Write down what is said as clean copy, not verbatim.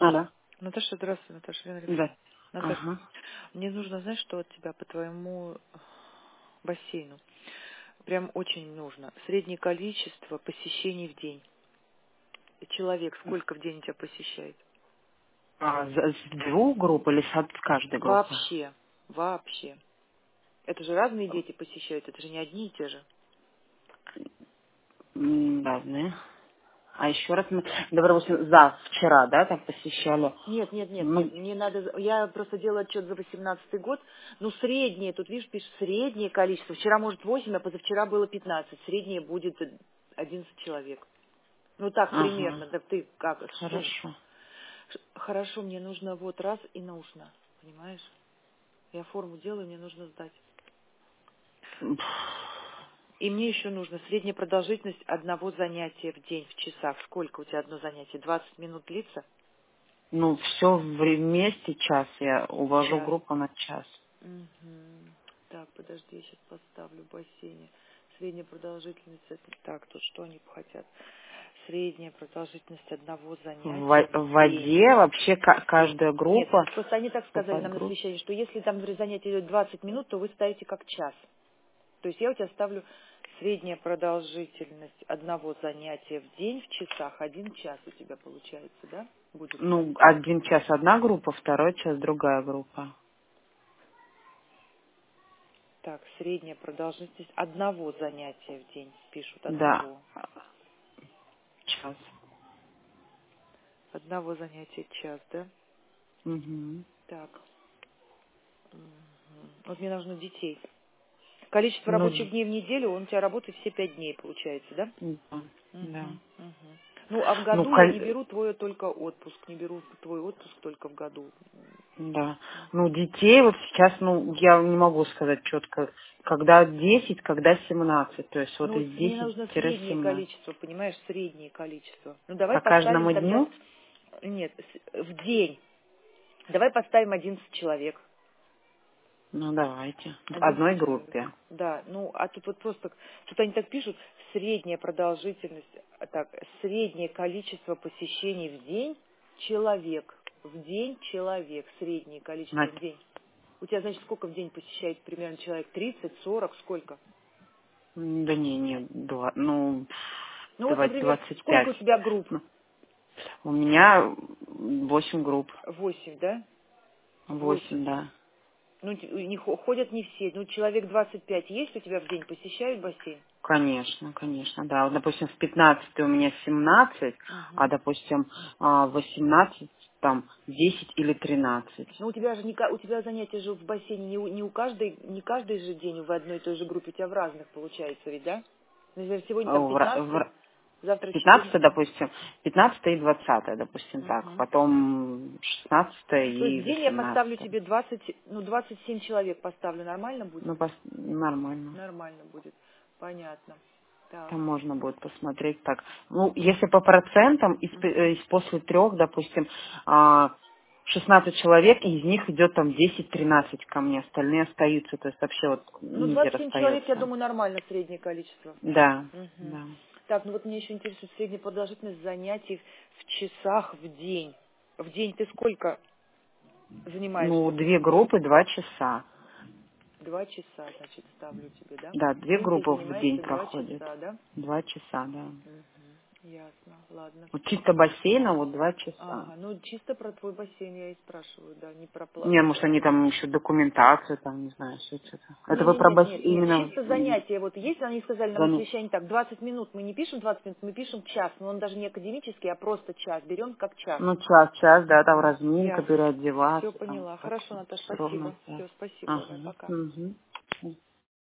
Алло. Наташа, здравствуй, Наташа, Лена Александровна. Да. Наташа, Ага. мне нужно, знаешь, что от тебя по твоему бассейну? Прям очень нужно. Среднее количество посещений в день. Человек сколько в день тебя посещает? С двух групп или с каждой группы? Вообще. Вообще. Это же разные дети посещают, это же не одни и те же. Разные. А еще раз, допустим, вчера, да, так посещали. Нет, нет, нет, нет, Ну, мне надо, я просто делаю отчет за 18-й год, ну, среднее, тут, видишь, пишет, среднее количество, вчера, может, 8, а позавчера было 15, среднее будет 11 человек. Ну, так, ага, примерно, да ты как, что? хорошо. Хорошо, мне нужно вот раз и нужно, понимаешь? Я форму делаю, мне нужно сдать. И мне еще нужно средняя продолжительность одного занятия в день в часах. Сколько у тебя одно занятие? 20 минут длится? Ну, все вместе час. Я увожу Час. группу на час. Мгм. Так, подожди, я сейчас поставлю в бассейне. Средняя продолжительность это так, тут что они хотят? Средняя продолжительность одного занятия В в день. воде вообще В день. каждая Нет, группа просто они так по сказали нам на подгруппе. совещании, что если там например, занятие идет 20 минут, то вы ставите как час. То есть я у тебя ставлю средняя продолжительность одного занятия в день в часах, 1 час у тебя получается, да? Будет. Ну, один час одна группа, второй час другая группа. Так, средняя продолжительность одного занятия в день, пишут, Да, одного. час. Одного занятия час, да? Угу. Так. Мгм. Вот мне нужно детей. Количество Ну, рабочих дней в неделю, он у тебя работает все 5 дней, получается, да? да, да. Мгм, мгм. Ну, а в Ну, году я не беру твой только отпуск, не беру твой отпуск только в году. да. Ну, Мгм. детей вот сейчас, ну, я не могу сказать четко, когда 10, когда 17. То есть вот Ну, из мне нужно среднее 10-17. количество, понимаешь, среднее количество. Ну, давай По поставим каждому тогда, дню? нет, в день. Давай поставим 11 человек. Ну, давайте. В одной 11 человек. группе. Да, ну, а тут вот просто, тут они так пишут, средняя продолжительность, так, среднее количество посещений в день человек. В день человек, среднее количество На- в день. У тебя, значит, сколько в день посещает примерно человек? 30, 40, сколько? Да не, ну, Ну вот, например, сколько 25. у тебя групп? Ну, у меня 8 групп. 8, да? 8. 8, да. Ну, ходят не все. Ну, человек 25 есть у тебя в день, посещают бассейн? Конечно, конечно, да. Вот, допустим, в 15 у меня 17, а, Мгм. допустим, в 18 там 10 или 13. Ну, у тебя же у тебя занятия же в бассейне не каждый же день в одной и той же группе, у тебя в разных получается ведь, да? Например, сегодня там В, ра- в 15, ра- завтра 15, 14. допустим, 15 и 20, допустим, так. Мгм. Потом 16 То есть и в день я поставлю 18. тебе 20, ну, 27 человек поставлю, нормально будет? Ну, нормально. Нормально будет, понятно. Так. Там можно будет посмотреть так. Ну, если по процентам, Мгм. после 3, допустим, 16 человек, и из них идет там 10-13 ко мне, остальные остаются, то есть вообще вот Ну, мизер 27 человек, я остается. думаю, нормально среднее количество. Да, Мгм. да. Так, ну вот меня еще интересует средняя продолжительность занятий в часах в день. В день ты сколько Ну, занимаешься? 2 группы, 2 часа. 2 часа, значит, ставлю тебе, да? Да, В 2 день ты группы в день занимаешься два проходят. часа, да? 2 часа, да. Мгм. Ясно, ладно. Вот чисто бассейна вот 2 часа. Ага, ну чисто про твой бассейн я и спрашиваю, да, не про Не, плату, может, они правильно? там еще документацию, там, не знаю, все это. Это Не, вы не, про нет, нет, нет, именно чисто занятие. Вот если они сказали нам на за- совещании так, 20 минут, мы не пишем 20 минут, мы пишем час, но он даже не академический, а просто час, берем как час. ну, час, да, там Мгм. разминка, Ясно. Все переодеваться, там, поняла. так Хорошо, что Наташа, все ровно спасибо. все. Все, спасибо, давай, Ага. пока. Угу.